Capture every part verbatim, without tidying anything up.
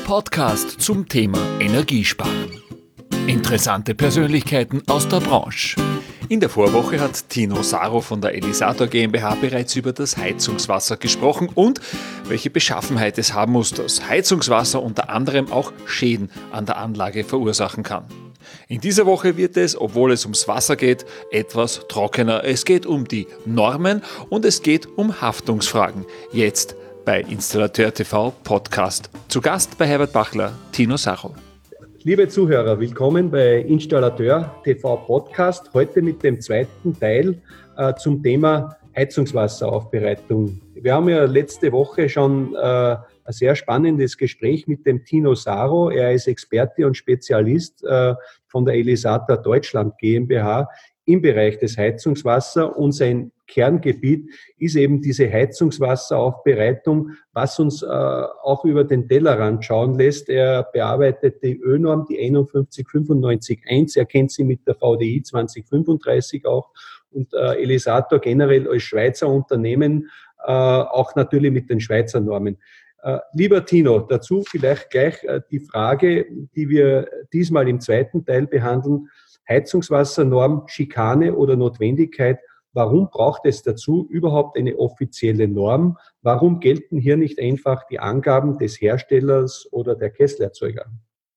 Podcast zum Thema Energiesparen. Interessante Persönlichkeiten aus der Branche. In der Vorwoche hat Tino Saro von der Elisator GmbH bereits über das Heizungswasser gesprochen und welche Beschaffenheit es haben muss, dass Heizungswasser unter anderem auch Schäden an der Anlage verursachen kann. In dieser Woche wird es, obwohl es ums Wasser geht, etwas trockener. Es geht um die Normen und es geht um Haftungsfragen. Jetzt bei Installateur T V Podcast. Zu Gast bei Herbert Bachler, Tino Saro. Liebe Zuhörer, willkommen bei Installateur T V Podcast. Heute mit dem zweiten Teil äh, zum Thema Heizungswasseraufbereitung. Wir haben ja letzte Woche schon äh, ein sehr spannendes Gespräch mit dem Tino Saro. Er ist Experte und Spezialist äh, von der Elisator Deutschland GmbH im Bereich des Heizungswassers und sein Kerngebiet ist eben diese Heizungswasseraufbereitung, was uns äh, auch über den Tellerrand schauen lässt. Er bearbeitet die Ö-Norm, die einundfünfzig fünfundneunzig eins, er kennt sie mit der V D I zwanzig fünfunddreißig auch und äh, Elisator generell als Schweizer Unternehmen äh, auch natürlich mit den Schweizer Normen. Äh, lieber Tino, dazu vielleicht gleich äh, die Frage, die wir diesmal im zweiten Teil behandeln. Heizungswassernorm, Schikane oder Notwendigkeit. Warum braucht es dazu überhaupt eine offizielle Norm? Warum gelten hier nicht einfach die Angaben des Herstellers oder der Kesselerzeuger?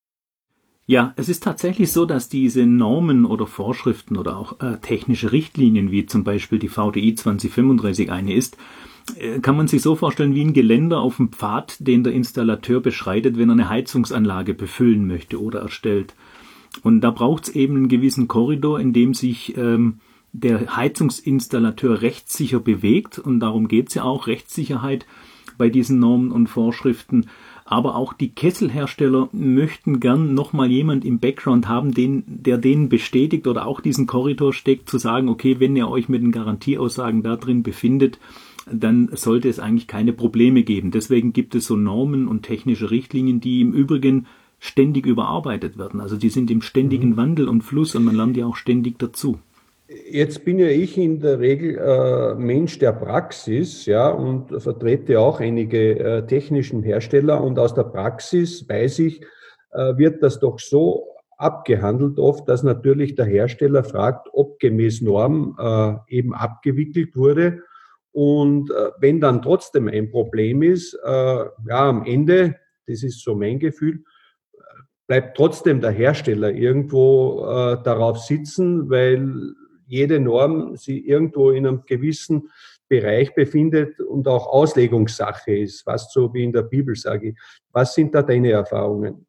Ja, es ist tatsächlich so, dass diese Normen oder Vorschriften oder auch äh, technische Richtlinien, wie zum Beispiel die V D I zwanzig fünfunddreißig eine ist, äh, kann man sich so vorstellen wie ein Geländer auf dem Pfad, den der Installateur beschreitet, wenn er eine Heizungsanlage befüllen möchte oder erstellt. Und da braucht es eben einen gewissen Korridor, in dem sich ähm, der Heizungsinstallateur rechtssicher bewegt. Und darum geht es ja auch, Rechtssicherheit bei diesen Normen und Vorschriften. Aber auch die Kesselhersteller möchten gern nochmal jemand im Background haben, den, der denen bestätigt oder auch diesen Korridor steckt, zu sagen, okay, wenn ihr euch mit den Garantieaussagen da drin befindet, dann sollte es eigentlich keine Probleme geben. Deswegen gibt es so Normen und technische Richtlinien, die im Übrigen ständig überarbeitet werden. Also die sind im ständigen Wandel und Fluss und man lernt ja auch ständig dazu. Jetzt bin ja ich in der Regel äh, Mensch der Praxis, ja, und vertrete auch einige äh, technischen Hersteller und aus der Praxis weiß ich, äh, wird das doch so abgehandelt oft, dass natürlich der Hersteller fragt, ob gemäß Norm äh, eben abgewickelt wurde und äh, wenn dann trotzdem ein Problem ist, äh, ja, am Ende, das ist so mein Gefühl, bleibt trotzdem der Hersteller irgendwo äh, darauf sitzen, weil jede Norm sie irgendwo in einem gewissen Bereich befindet und auch Auslegungssache ist, fast so wie in der Bibel, sage ich. Was sind da deine Erfahrungen?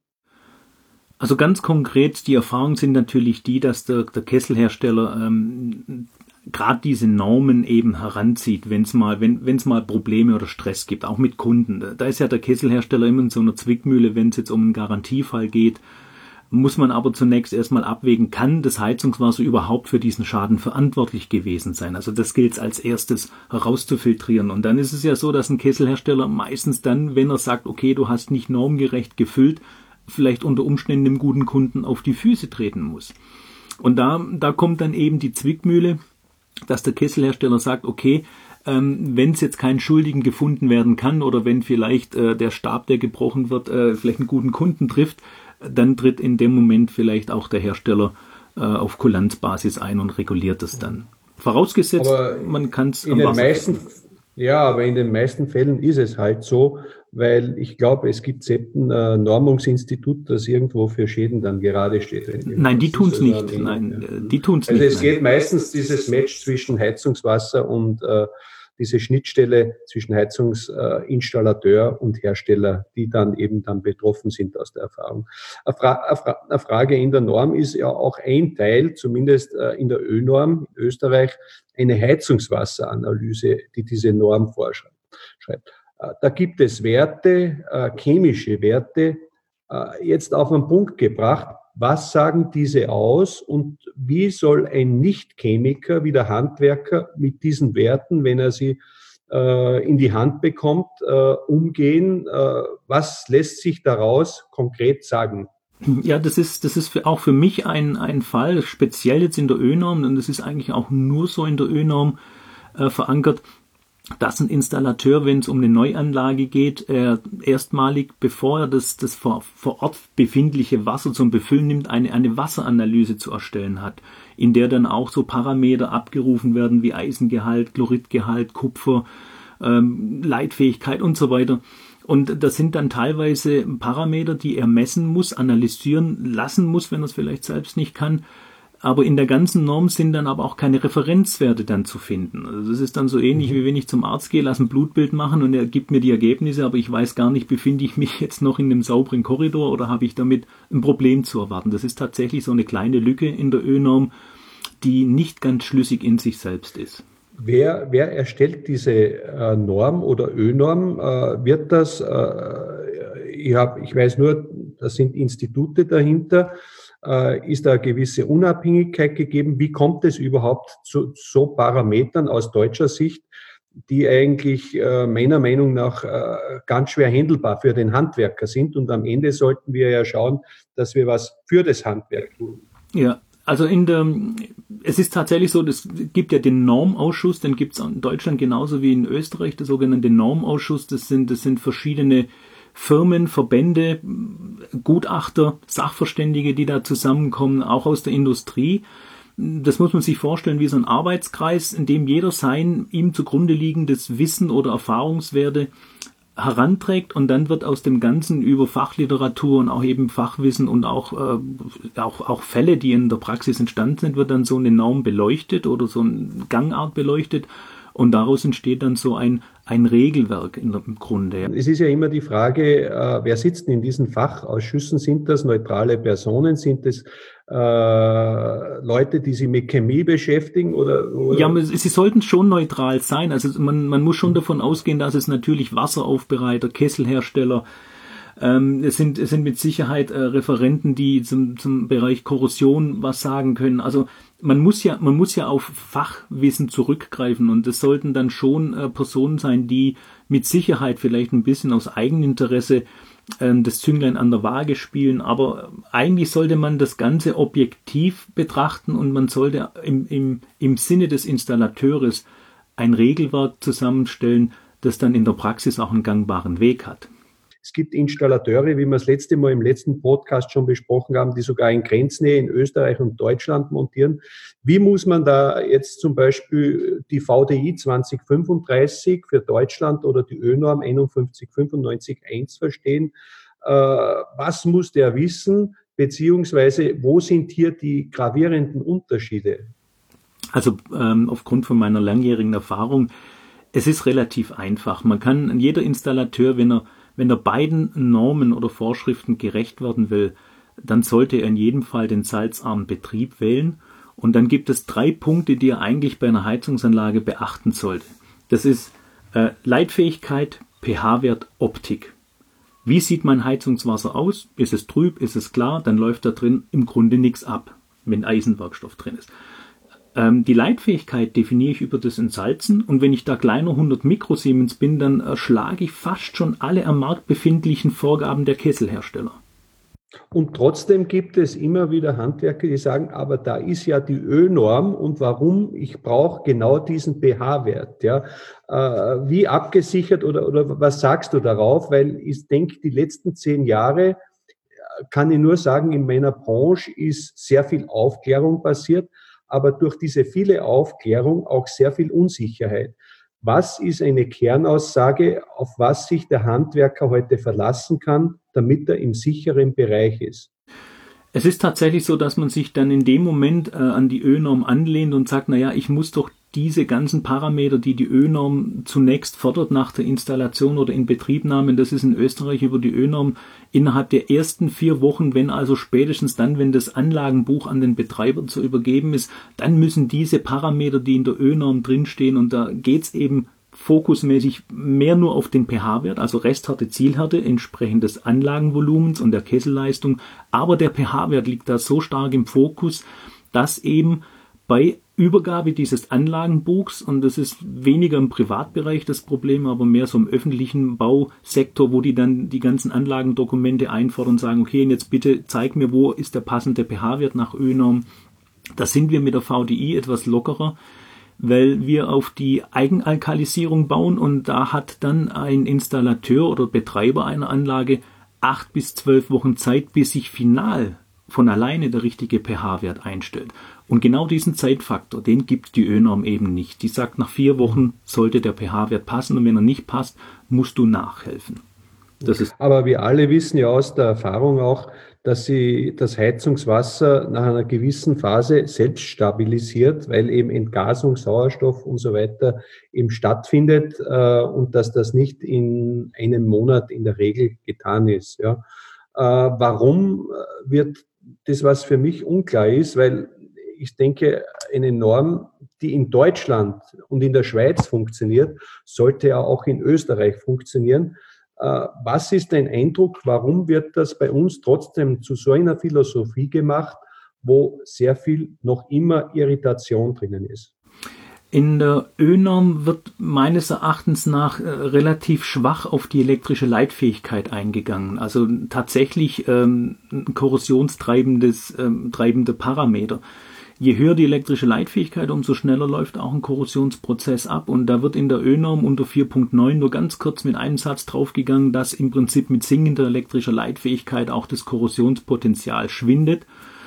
Also ganz konkret, die Erfahrungen sind natürlich die, dass der, der Kesselhersteller ähm, gerade diese Normen eben heranzieht, wenn es mal, wenn wenn es mal Probleme oder Stress gibt, auch mit Kunden. Da ist ja der Kesselhersteller immer in so einer Zwickmühle, wenn es jetzt um einen Garantiefall geht, muss man aber zunächst erstmal abwägen, kann das Heizungswasser überhaupt für diesen Schaden verantwortlich gewesen sein? Also das gilt es als erstes herauszufiltrieren. Und dann ist es ja so, dass ein Kesselhersteller meistens dann, wenn er sagt, okay, du hast nicht normgerecht gefüllt, vielleicht unter Umständen dem guten Kunden auf die Füße treten muss. Und da, da kommt dann eben die Zwickmühle, dass der Kesselhersteller sagt, okay, ähm, wenn es jetzt keinen Schuldigen gefunden werden kann oder wenn vielleicht äh, der Stab, der gebrochen wird, äh, vielleicht einen guten Kunden trifft, dann tritt in dem Moment vielleicht auch der Hersteller äh, auf Kulanzbasis ein und reguliert es dann. Vorausgesetzt, aber man kann es am Wasser meisten, ja, aber in den meisten Fällen ist es halt so, weil ich glaube, es gibt selbst ein äh, Normungsinstitut, das irgendwo für Schäden dann gerade steht. Nein, die tun es nicht. Nein, ja. die tun's also nicht. Es geht meistens dieses Match zwischen Heizungswasser und äh, diese Schnittstelle zwischen Heizungsinstallateur äh, und Hersteller, die dann eben dann betroffen sind aus der Erfahrung. Eine, Fra- eine, Fra- eine Frage in der Norm ist ja auch ein Teil, zumindest äh, in der Ö-Norm in Österreich, eine Heizungswasseranalyse, die diese Norm vorschreibt. Äh, da gibt es Werte, äh, chemische Werte, äh, jetzt auf den Punkt gebracht. Was sagen diese aus und wie soll ein Nicht-Chemiker wie der Handwerker mit diesen Werten, wenn er sie äh, in die Hand bekommt, äh, umgehen? Äh, was lässt sich daraus konkret sagen? Ja, das ist, das ist für, auch für mich ein, ein Fall, speziell jetzt in der Ö-Norm, und das ist eigentlich auch nur so in der Ö-Norm äh, verankert. dass ein Installateur, wenn es um eine Neuanlage geht, er erstmalig, bevor er das, das vor, vor Ort befindliche Wasser zum Befüllen nimmt, eine, eine Wasseranalyse zu erstellen hat, in der dann auch so Parameter abgerufen werden wie Eisengehalt, Chloridgehalt, Kupfer, ähm, Leitfähigkeit und so weiter. Und das sind dann teilweise Parameter, die er messen muss, analysieren lassen muss, wenn er es vielleicht selbst nicht kann. Aber in der ganzen Norm sind dann aber auch keine Referenzwerte dann zu finden. Also das ist dann so ähnlich, wie wenn ich zum Arzt gehe, lasse ein Blutbild machen und er gibt mir die Ergebnisse, aber ich weiß gar nicht, befinde ich mich jetzt noch in einem sauberen Korridor oder habe ich damit ein Problem zu erwarten. Das ist tatsächlich so eine kleine Lücke in der Ö-Norm, die nicht ganz schlüssig in sich selbst ist. Wer, wer erstellt diese äh, Norm oder Ö-Norm? Äh, wird das, äh, ich, hab, ich weiß nur, da sind Institute dahinter. Äh, ist da eine gewisse Unabhängigkeit gegeben? Wie kommt es überhaupt zu so Parametern aus deutscher Sicht, die eigentlich äh, meiner Meinung nach äh, ganz schwer handelbar für den Handwerker sind? Und am Ende sollten wir ja schauen, dass wir was für das Handwerk tun. Ja. Also in der, es ist tatsächlich so, es gibt ja den Normausschuss, den gibt es in Deutschland genauso wie in Österreich, der sogenannte Normausschuss. Das sind, das sind verschiedene Firmen, Verbände, Gutachter, Sachverständige, die da zusammenkommen, auch aus der Industrie. Das muss man sich vorstellen wie so ein Arbeitskreis, in dem jeder sein ihm zugrunde liegendes Wissen oder Erfahrungswerte heranträgt und dann wird aus dem Ganzen über Fachliteratur und auch eben Fachwissen und auch, äh, auch, auch Fälle, die in der Praxis entstanden sind, wird dann so eine Norm beleuchtet oder so eine Gangart beleuchtet und daraus entsteht dann so ein, ein Regelwerk in der, im Grunde. Es ist ja immer die Frage, äh, wer sitzt in diesen Fachausschüssen? Sind das neutrale Personen? Sind das äh, Leute, die sich mit Chemie beschäftigen? Oder, oder? Ja, sie sollten schon neutral sein. Also man, man muss schon davon ausgehen, dass es natürlich Wasseraufbereiter, Kesselhersteller, ähm, es sind, es sind mit Sicherheit äh, Referenten, die zum, zum Bereich Korrosion was sagen können. Also man muss ja, man muss ja auf Fachwissen zurückgreifen und es sollten dann schon äh, Personen sein, die mit Sicherheit vielleicht ein bisschen aus Eigeninteresse äh, das Zünglein an der Waage spielen, aber eigentlich sollte man das Ganze objektiv betrachten und man sollte im, im, im Sinne des Installateurs ein Regelwerk zusammenstellen, das dann in der Praxis auch einen gangbaren Weg hat. Es gibt Installateure, wie wir das letzte Mal im letzten Podcast schon besprochen haben, die sogar in Grenznähe in Österreich und Deutschland montieren. Wie muss man da jetzt zum Beispiel die V D I zwanzig fünfunddreißig für Deutschland oder die Ö-Norm einundfünfzig fünfundneunzig eins verstehen? Was muss der wissen, beziehungsweise wo sind hier die gravierenden Unterschiede? Also ähm, aufgrund von meiner langjährigen Erfahrung, es ist relativ einfach. Man kann, jeder Installateur, wenn er Wenn er beiden Normen oder Vorschriften gerecht werden will, dann sollte er in jedem Fall den salzarmen Betrieb wählen. Und dann gibt es drei Punkte, die er eigentlich bei einer Heizungsanlage beachten sollte. Das ist äh, Leitfähigkeit, pH-Wert, Optik. Wie sieht mein Heizungswasser aus? Ist es trüb? Ist es klar? Dann läuft da drin im Grunde nichts ab, wenn Eisenwerkstoff drin ist. Ähm, die Leitfähigkeit definiere ich über das Entsalzen und wenn ich da kleiner hundert Mikrosiemens bin, dann erschlage ich fast schon alle am Markt befindlichen Vorgaben der Kesselhersteller. Und trotzdem gibt es immer wieder Handwerker, die sagen, aber da ist ja die Ö-Norm und warum? Ich brauche genau diesen pH-Wert. Ja. Äh, wie abgesichert oder, oder was sagst du darauf? Weil ich denke, die letzten zehn Jahre, kann ich nur sagen, in meiner Branche ist sehr viel Aufklärung passiert, aber durch diese viele Aufklärung auch sehr viel Unsicherheit. Was ist eine Kernaussage, auf was sich der Handwerker heute verlassen kann, damit er im sicheren Bereich ist? Es ist tatsächlich so, dass man sich dann in dem Moment äh, an die Ö-Norm anlehnt und sagt, naja, ich muss doch diese ganzen Parameter, die die Ö-Norm zunächst fordert nach der Installation oder Inbetriebnahme, das ist in Österreich über die Ö-Norm innerhalb der ersten vier Wochen, wenn also spätestens dann, wenn das Anlagenbuch an den Betreiber zu übergeben ist, dann müssen diese Parameter, die in der Ö-Norm drinstehen, und da geht's eben fokusmäßig mehr nur auf den pH-Wert, also Resthärte, Zielhärte, entsprechend des Anlagenvolumens und der Kesselleistung, aber der pH-Wert liegt da so stark im Fokus, dass eben bei Übergabe dieses Anlagenbuchs, und das ist weniger im Privatbereich das Problem, aber mehr so im öffentlichen Bausektor, wo die dann die ganzen Anlagendokumente einfordern und sagen, okay, und jetzt bitte zeig mir, wo ist der passende pH-Wert nach Ö-Norm. Da sind wir mit der V D I etwas lockerer. weil wir auf die Eigenalkalisierung bauen und da hat dann ein Installateur oder Betreiber einer Anlage acht bis zwölf Wochen Zeit, bis sich final von alleine der richtige pH-Wert einstellt. Und genau diesen Zeitfaktor, den gibt die Ö-Norm eben nicht. Die sagt, nach vier Wochen sollte der pH-Wert passen und wenn er nicht passt, musst du nachhelfen. Das ist Aber wir alle wissen ja aus der Erfahrung auch, dass sie das Heizungswasser nach einer gewissen Phase selbst stabilisiert, weil eben Entgasung, Sauerstoff und so weiter eben stattfindet äh, und dass das nicht in einem Monat in der Regel getan ist. Ja. Äh, warum wird das, was für mich unklar ist, weil ich denke, eine Norm, die in Deutschland und in der Schweiz funktioniert, sollte ja auch in Österreich funktionieren. Was ist dein Eindruck, warum wird das bei uns trotzdem zu so einer Philosophie gemacht, wo sehr viel noch immer Irritation drinnen ist? In der Ö-Norm wird meines Erachtens nach äh, relativ schwach auf die elektrische Leitfähigkeit eingegangen. Also tatsächlich ähm, ein korrosionstreibendes ähm, treibende Parameter. Je höher die elektrische Leitfähigkeit, umso schneller läuft auch ein Korrosionsprozess ab. Und da wird in der Ö-Norm unter vier Punkt neun nur ganz kurz mit einem Satz draufgegangen, dass im Prinzip mit sinkender elektrischer Leitfähigkeit auch das Korrosionspotenzial schwindet.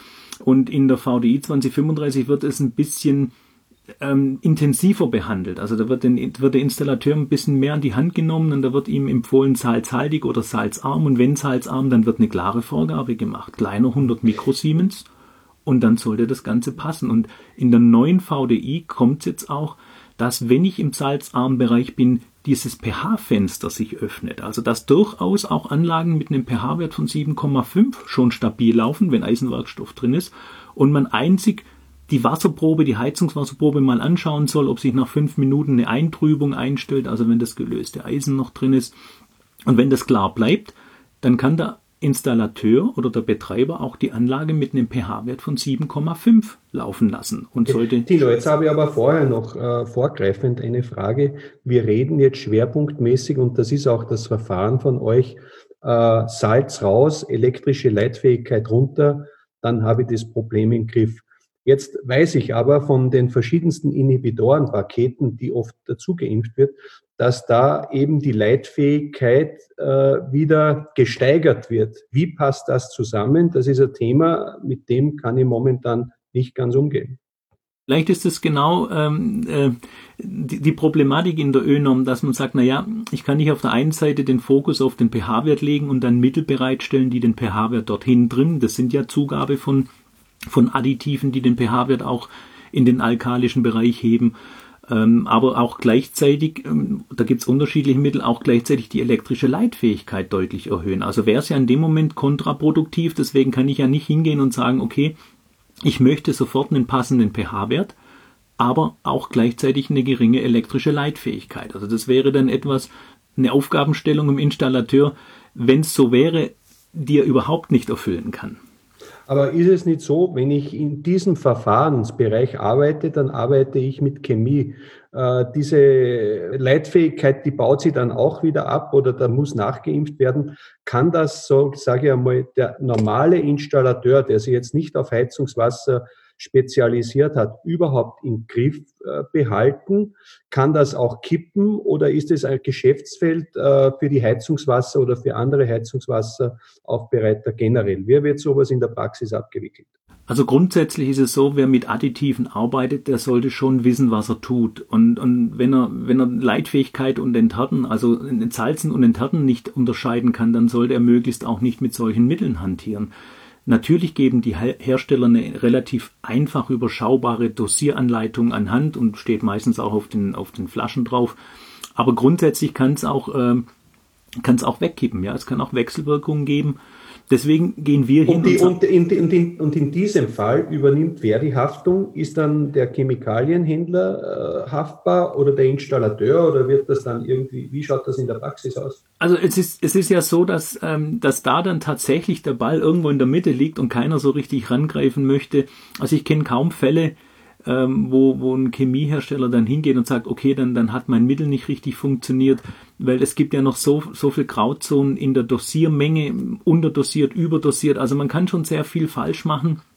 Und in der V D I zwanzig fünfunddreißig wird es ein bisschen ähm, intensiver behandelt. Also da wird, den, wird der Installateur ein bisschen mehr an die Hand genommen und da wird ihm empfohlen salzhaltig oder salzarm. Und wenn salzarm, dann wird eine klare Vorgabe gemacht. Kleiner hundert Mikrosiemens. Und dann sollte das Ganze passen. Und in der neuen V D I kommt es jetzt auch, dass, wenn ich im salzarmen Bereich bin, dieses pH-Fenster sich öffnet. Also dass durchaus auch Anlagen mit einem pH-Wert von sieben Komma fünf schon stabil laufen, wenn Eisenwerkstoff drin ist. Und man einzig die Wasserprobe, die Heizungswasserprobe mal anschauen soll, ob sich nach fünf Minuten eine Eintrübung einstellt, also wenn das gelöste Eisen noch drin ist. Und wenn das klar bleibt, dann kann der Installateur oder der Betreiber auch die Anlage mit einem pH-Wert von sieben Komma fünf laufen lassen. Und sollte Tino, jetzt habe ich aber vorher noch äh, vorgreifend eine Frage. Wir reden jetzt schwerpunktmäßig, und das ist auch das Verfahren von euch, äh, Salz raus, elektrische Leitfähigkeit runter, dann habe ich das Problem im Griff. Jetzt weiß ich aber von den verschiedensten Inhibitorenpaketen, die oft dazu geimpft wird, dass da eben die Leitfähigkeit äh, wieder gesteigert wird. Wie passt das zusammen? Das ist ein Thema, mit dem kann ich momentan nicht ganz umgehen. Vielleicht ist es genau ähm, äh, die, die Problematik in der Ö-Norm, dass man sagt, na ja, ich kann nicht auf der einen Seite den Fokus auf den pH-Wert legen und dann Mittel bereitstellen, die den pH-Wert dorthin drin. Das sind ja Zugabe von von Additiven, die den pH-Wert auch in den alkalischen Bereich heben, ähm, aber auch gleichzeitig, ähm, da gibt es unterschiedliche Mittel, auch gleichzeitig die elektrische Leitfähigkeit deutlich erhöhen. Also wäre es ja in dem Moment kontraproduktiv, deswegen kann ich ja nicht hingehen und sagen, okay, ich möchte sofort einen passenden pH-Wert, aber auch gleichzeitig eine geringe elektrische Leitfähigkeit. Also das wäre dann etwas, eine Aufgabenstellung im Installateur, wenn es so wäre, die er überhaupt nicht erfüllen kann. Aber ist es nicht so, wenn ich in diesem Verfahrensbereich arbeite, dann arbeite ich mit Chemie. Äh, diese Leitfähigkeit, die baut sie dann auch wieder ab oder da muss nachgeimpft werden. Kann das, so sage ich einmal, der normale Installateur, der sich jetzt nicht auf Heizungswasser spezialisiert hat, überhaupt im Griff äh, behalten? Kann das auch kippen oder ist es ein Geschäftsfeld äh, für die Heizungswasser oder für andere Heizungswasseraufbereiter generell? Wie wird sowas in der Praxis abgewickelt? Also grundsätzlich ist es so, wer mit Additiven arbeitet, der sollte schon wissen, was er tut. Und, und wenn er, wenn er Leitfähigkeit und Enthärten, also Salzen und Enthärten nicht unterscheiden kann, dann sollte er möglichst auch nicht mit solchen Mitteln hantieren. Natürlich geben die Hersteller eine relativ einfach überschaubare Dosieranleitung an Hand und steht meistens auch auf den, auf den Flaschen drauf. Aber grundsätzlich kann es auch, äh, kann es auch wegkippen. Ja, es kann auch Wechselwirkungen geben. Deswegen gehen wir hin und, die, und, und, in, in, in, und in diesem Fall übernimmt wer die Haftung? Ist dann der Chemikalienhändler äh, haftbar oder der Installateur oder wird das dann irgendwie, wie schaut das in der Praxis aus? Also es ist, es ist ja so, dass, ähm, dass da dann tatsächlich der Ball irgendwo in der Mitte liegt und keiner so richtig rangreifen möchte. Also ich kenne kaum Fälle, ähm, wo, wo ein Chemiehersteller dann hingeht und sagt, okay, dann, dann hat mein Mittel nicht richtig funktioniert, weil es gibt ja noch so, so viel Grauzonen in der Dosiermenge, unterdosiert, überdosiert, also man kann schon sehr viel falsch machen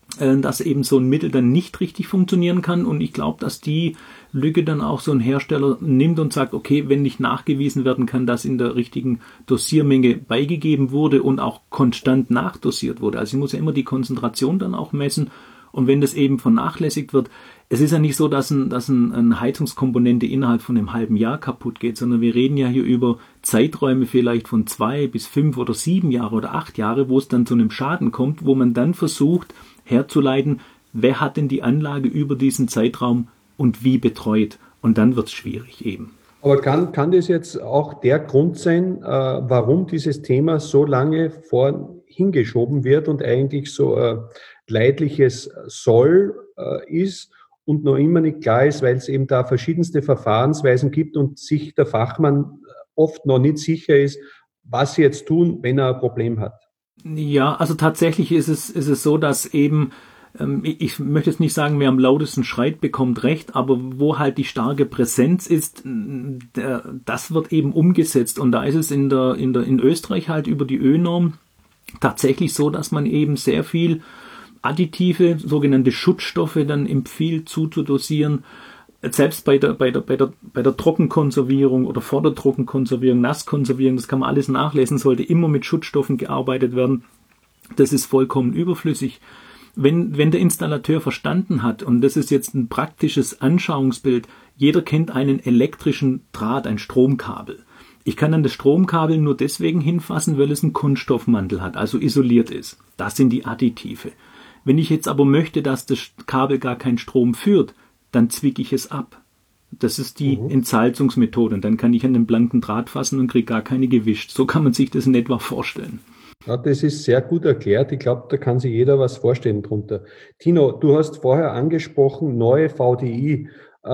äh, dass eben so ein Mittel dann nicht richtig funktionieren kann. Und ich glaube, dass die Lücke dann auch so ein Hersteller nimmt und sagt, okay, wenn nicht nachgewiesen werden kann, dass in der richtigen Dosiermenge beigegeben wurde und auch konstant nachdosiert wurde. Also ich muss ja immer die Konzentration dann auch messen. Und wenn das eben vernachlässigt wird, es ist ja nicht so, dass, ein, dass ein, eine Heizungskomponente innerhalb von einem halben Jahr kaputt geht, sondern wir reden ja hier über Zeiträume vielleicht von zwei bis fünf oder sieben Jahre oder acht Jahre, wo es dann zu einem Schaden kommt, wo man dann versucht herzuleiten, wer hat denn die Anlage über diesen Zeitraum und wie betreut. Und dann wird es schwierig eben. Aber kann, kann das jetzt auch der Grund sein, äh, warum dieses Thema so lange vor hingeschoben wird und eigentlich so ein äh, leidliches Soll äh, ist und noch immer nicht klar ist, weil es eben da verschiedenste Verfahrensweisen gibt und sich der Fachmann oft noch nicht sicher ist, was sie jetzt tun, wenn er ein Problem hat? Ja, also tatsächlich ist es, ist es so, dass eben, ähm, ich möchte jetzt nicht sagen, wer am lautesten schreit, bekommt Recht, aber wo halt die starke Präsenz ist, der, das wird eben umgesetzt. Und da ist es in der, in der, in Österreich halt über die Ö-Norm tatsächlich so, dass man eben sehr viel Additive, sogenannte Schutzstoffe dann empfiehlt zuzudosieren. Selbst bei der, bei der, bei der, bei der Trockenkonservierung oder vor der Trockenkonservierung, Nasskonservierung, das kann man alles nachlesen, sollte immer mit Schutzstoffen gearbeitet werden. Das ist vollkommen überflüssig. Wenn, wenn der Installateur verstanden hat, und das ist jetzt ein praktisches Anschauungsbild, jeder kennt einen elektrischen Draht, ein Stromkabel. Ich kann dann das Stromkabel nur deswegen hinfassen, weil es einen Kunststoffmantel hat, also isoliert ist. Das sind die Additive. Wenn ich jetzt aber möchte, dass das Kabel gar keinen Strom führt, dann zwicke ich es ab. Das ist die mhm. Entsalzungsmethode. Und dann kann ich an den blanken Draht fassen und kriege gar keine gewischt. So kann man sich das in etwa vorstellen. Ja, das ist sehr gut erklärt. Ich glaube, da kann sich jeder was vorstellen drunter. Tino, du hast vorher angesprochen, neue V D I.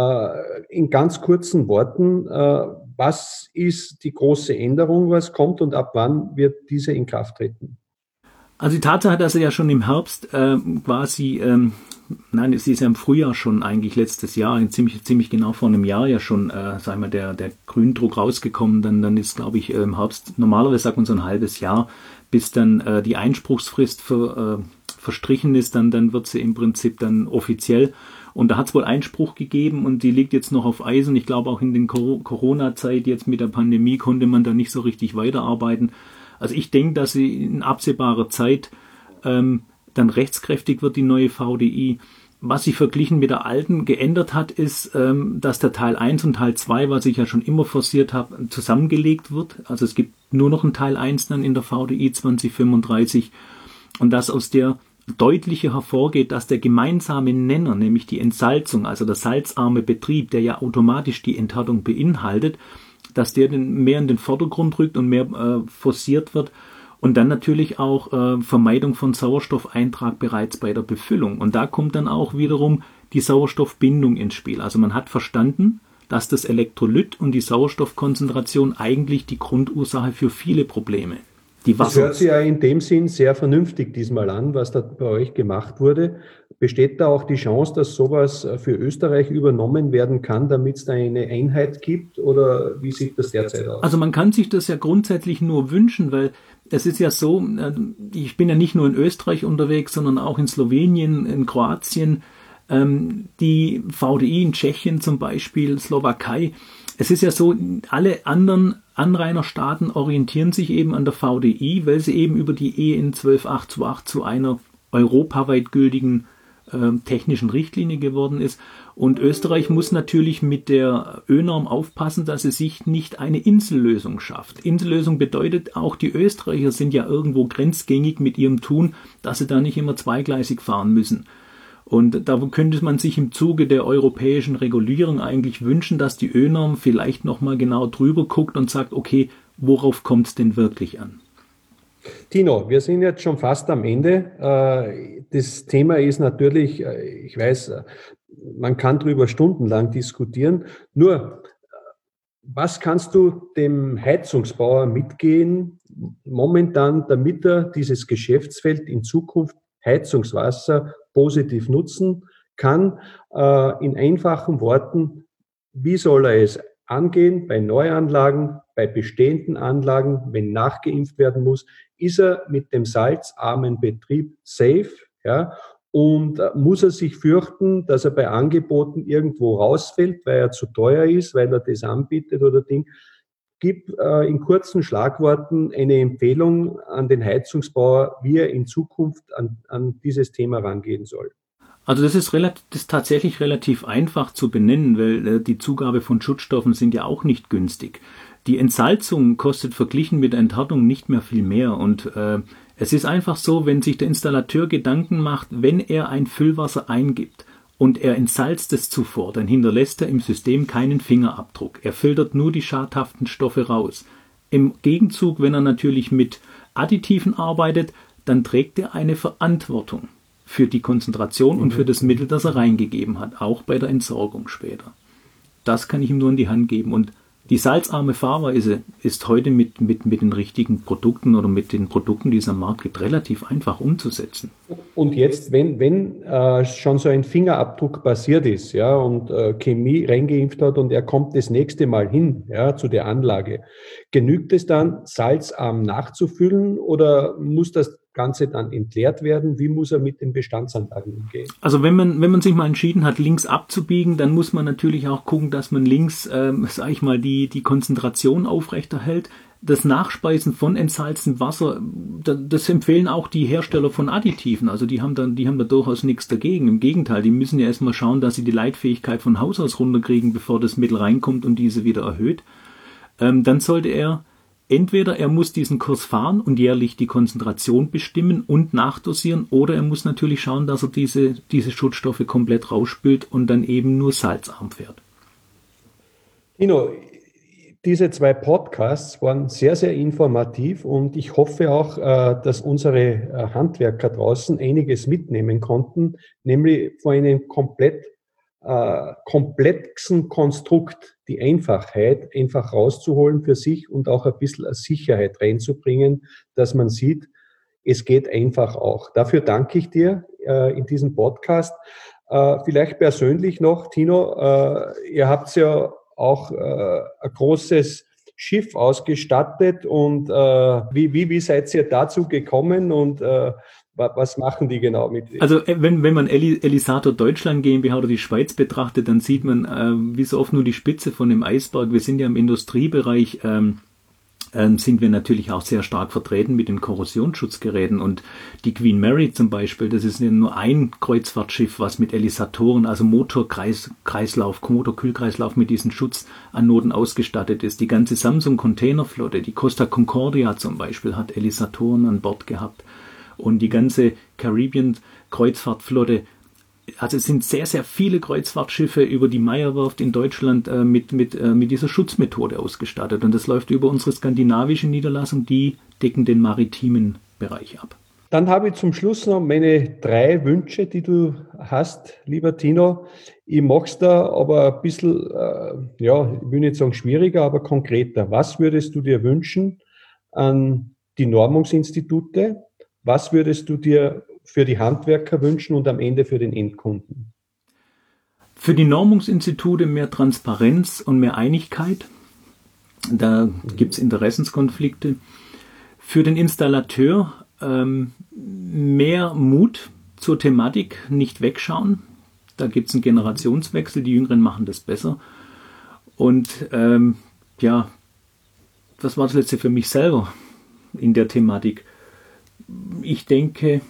Äh, in ganz kurzen Worten, äh, was ist die große Änderung, was kommt und ab wann wird diese in Kraft treten? Also die Tatsache, dass er ja schon im Herbst äh, quasi, ähm, nein, es ist ja im Frühjahr schon eigentlich letztes Jahr, ziemlich ziemlich genau vor einem Jahr ja schon, äh, sagen wir, der der Gründruck rausgekommen, dann dann ist, glaube ich, äh, im Herbst, normalerweise sagt man so ein halbes Jahr, bis dann äh, die Einspruchsfrist für, äh, verstrichen ist, dann dann wird sie im Prinzip dann offiziell. Und da hat es wohl Einspruch gegeben und die liegt jetzt noch auf Eis. Und ich glaube auch in den Corona-Zeit jetzt mit der Pandemie konnte man da nicht so richtig weiterarbeiten. Also ich denke, dass sie in absehbarer Zeit ähm, dann rechtskräftig wird, die neue V D I. Was sich verglichen mit der alten geändert hat, ist, ähm, dass der Teil eins und Teil zwei, was ich ja schon immer forciert habe, zusammengelegt wird. Also es gibt nur noch einen Teil eins dann in der V D I zwanzig fünfunddreißig und dass aus der deutlicher hervorgeht, dass der gemeinsame Nenner, nämlich die Entsalzung, also der salzarme Betrieb, der ja automatisch die Enthärtung beinhaltet, dass der mehr in den Vordergrund rückt und mehr äh, forciert wird und dann natürlich auch äh, Vermeidung von Sauerstoffeintrag bereits bei der Befüllung. Und da kommt dann auch wiederum die Sauerstoffbindung ins Spiel. Also man hat verstanden, dass das Elektrolyt und die Sauerstoffkonzentration eigentlich die Grundursache für viele Probleme. Die das hört sich ja in dem Sinn sehr vernünftig diesmal an, was da bei euch gemacht wurde. Besteht da auch die Chance, dass sowas für Österreich übernommen werden kann, damit es da eine Einheit gibt? Oder wie sieht das derzeit aus? Also man kann sich das ja grundsätzlich nur wünschen, weil es ist ja so, ich bin ja nicht nur in Österreich unterwegs, sondern auch in Slowenien, in Kroatien, die V D I in Tschechien zum Beispiel, Slowakei. Es ist ja so, alle anderen Anrainerstaaten orientieren sich eben an der V D I, weil sie eben über die E N zwölf acht zwei acht zu einer europaweit gültigen äh, technischen Richtlinie geworden ist. Und Österreich muss natürlich mit der Ö-Norm aufpassen, dass es sich nicht eine Insellösung schafft. Insellösung bedeutet, auch die Österreicher sind ja irgendwo grenzgängig mit ihrem Tun, dass sie da nicht immer zweigleisig fahren müssen. Und da könnte man sich im Zuge der europäischen Regulierung eigentlich wünschen, dass die Ö-Norm vielleicht nochmal genau drüber guckt und sagt, okay, worauf kommt es denn wirklich an? Tino, wir sind jetzt schon fast am Ende. Das Thema ist natürlich, ich weiß, man kann darüber stundenlang diskutieren. Nur, was kannst du dem Heizungsbauer mitgehen, momentan, damit er dieses Geschäftsfeld in Zukunft Heizungswasser positiv nutzen kann? In einfachen Worten, wie soll er es angehen bei Neuanlagen, bei bestehenden Anlagen, wenn nachgeimpft werden muss? Ist er mit dem salzarmen Betrieb safe? Ja? Und äh, muss er sich fürchten, dass er bei Angeboten irgendwo rausfällt, weil er zu teuer ist, weil er das anbietet oder Ding. Gib äh, in kurzen Schlagworten eine Empfehlung an den Heizungsbauer, wie er in Zukunft an, an dieses Thema rangehen soll. Also das ist, relativ, das ist tatsächlich relativ einfach zu benennen, weil äh, die Zugabe von Schutzstoffen sind ja auch nicht günstig. Die Entsalzung kostet verglichen mit der Enthärtung nicht mehr viel mehr und äh, es ist einfach so, wenn sich der Installateur Gedanken macht, wenn er ein Füllwasser eingibt und er entsalzt es zuvor, dann hinterlässt er im System keinen Fingerabdruck. Er filtert nur die schadhaften Stoffe raus. Im Gegenzug, wenn er natürlich mit Additiven arbeitet, dann trägt er eine Verantwortung für die Konzentration mhm. und für das Mittel, das er reingegeben hat, auch bei der Entsorgung später. Das kann ich ihm nur in die Hand geben. Und die salzarme Fahrweise ist heute mit, mit, mit den richtigen Produkten oder mit den Produkten, die es am Markt gibt, relativ einfach umzusetzen. Und jetzt, wenn, wenn äh, schon so ein Fingerabdruck passiert ist, ja, und äh, Chemie reingeimpft hat und er kommt das nächste Mal hin, ja, zu der Anlage, genügt es dann, salzarm nachzufüllen oder muss das Ganze dann entleert werden? Wie muss er mit den Bestandsanlagen umgehen? Also wenn man wenn man sich mal entschieden hat, links abzubiegen, dann muss man natürlich auch gucken, dass man links, ähm, sage ich mal, die die Konzentration aufrechterhält. Das Nachspeisen von entsalztem Wasser, das empfehlen auch die Hersteller von Additiven. Also die haben dann, die haben da durchaus nichts dagegen. Im Gegenteil, die müssen ja erstmal schauen, dass sie die Leitfähigkeit von Haus aus runterkriegen, bevor das Mittel reinkommt und diese wieder erhöht. Ähm, dann sollte er Entweder er muss diesen Kurs fahren und jährlich die Konzentration bestimmen und nachdosieren, oder er muss natürlich schauen, dass er diese, diese Schutzstoffe komplett rausspült und dann eben nur salzarm fährt. Tino, diese zwei Podcasts waren sehr, sehr informativ und ich hoffe auch, dass unsere Handwerker draußen einiges mitnehmen konnten, nämlich vor einem komplett Äh, komplexen Konstrukt die Einfachheit einfach rauszuholen für sich und auch ein bisschen Sicherheit reinzubringen, dass man sieht, es geht einfach auch. Dafür danke ich dir äh, in diesem Podcast. Äh, vielleicht persönlich noch, Tino, äh, ihr habt ja auch äh, ein großes Schiff ausgestattet und äh, wie, wie, wie seid ihr dazu gekommen und äh, was machen die genau mit? Also wenn, wenn man Elisator Deutschland GmbH oder die Schweiz betrachtet, dann sieht man äh, wie so oft nur die Spitze von dem Eisberg. Wir sind ja im Industriebereich, ähm, ähm, sind wir natürlich auch sehr stark vertreten mit den Korrosionsschutzgeräten. Und die Queen Mary zum Beispiel, das ist ja nur ein Kreuzfahrtschiff, was mit Elisatoren, also Motorkreislauf, Motorkühlkreislauf mit diesen Schutzanoden ausgestattet ist. Die ganze Samsung-Containerflotte, die Costa Concordia zum Beispiel, hat Elisatoren an Bord gehabt. Und die ganze Caribbean-Kreuzfahrtflotte, also es sind sehr, sehr viele Kreuzfahrtschiffe über die Meyer-Werft in Deutschland äh, mit, mit, äh, mit dieser Schutzmethode ausgestattet. Und das läuft über unsere skandinavische Niederlassung, die decken den maritimen Bereich ab. Dann habe ich zum Schluss noch meine drei Wünsche, die du hast, lieber Tino. Ich mache es da aber ein bisschen, äh, ja, ich will nicht sagen schwieriger, aber konkreter. Was würdest du dir wünschen an die Normungsinstitute? Was würdest du dir für die Handwerker wünschen und am Ende für den Endkunden? Für die Normungsinstitute mehr Transparenz und mehr Einigkeit. Da gibt es Interessenskonflikte. Für den Installateur ähm, mehr Mut zur Thematik, nicht wegschauen. Da gibt es einen Generationswechsel, die Jüngeren machen das besser. Und ähm, ja, was war das letzte für mich selber in der Thematik? Ich denke,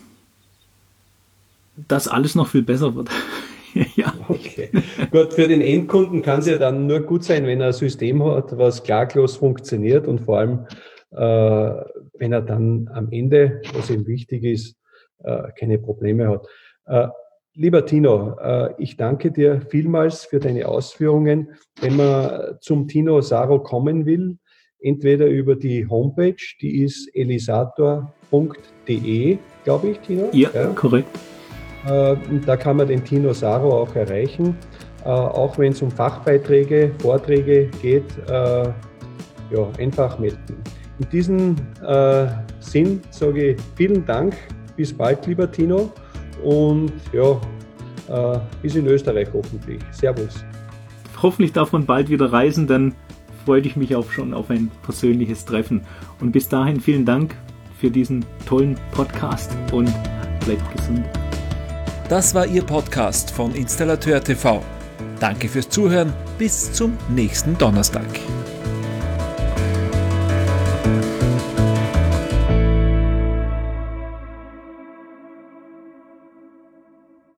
dass alles noch viel besser wird. Ja. Okay. Gut, für den Endkunden kann es ja dann nur gut sein, wenn er ein System hat, was klaglos funktioniert und vor allem, äh, wenn er dann am Ende, was ihm wichtig ist, äh, keine Probleme hat. Äh, lieber Tino, äh, ich danke dir vielmals für deine Ausführungen. Wenn man zum Tino Saro kommen will, entweder über die Homepage, die ist elisator punkt de, glaube ich, Tino? Ja, ja. Korrekt. Äh, da kann man den Tino Saro auch erreichen, äh, auch wenn es um Fachbeiträge, Vorträge geht, äh, ja, einfach melden. In diesem äh, Sinn sage ich vielen Dank, bis bald, lieber Tino, und ja, äh, bis in Österreich hoffentlich. Servus. Hoffentlich darf man bald wieder reisen, dann freue ich mich auch schon auf ein persönliches Treffen. Und bis dahin vielen Dank für diesen tollen Podcast und bleibt gesund. Das war Ihr Podcast von Installateur T V. Danke fürs Zuhören. Bis zum nächsten Donnerstag.